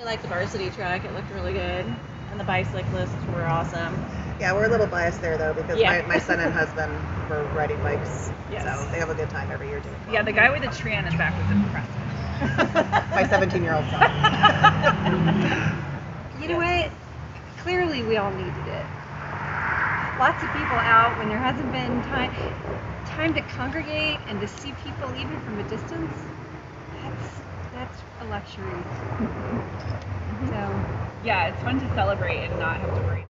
I like the varsity track. It looked really good. And the bicyclists were awesome. Yeah, we're a little biased there, though, because Yeah. my son and husband were riding bikes. Yes. So they have a good time every year, too. Yeah, the guy with the tree on his back was impressive. My 17-year-old son. You know what? Clearly we all needed it. Lots of people out when there hasn't been time to congregate and to see people even from a distance. That's a luxury. So Yeah, it's fun to celebrate and not have to worry.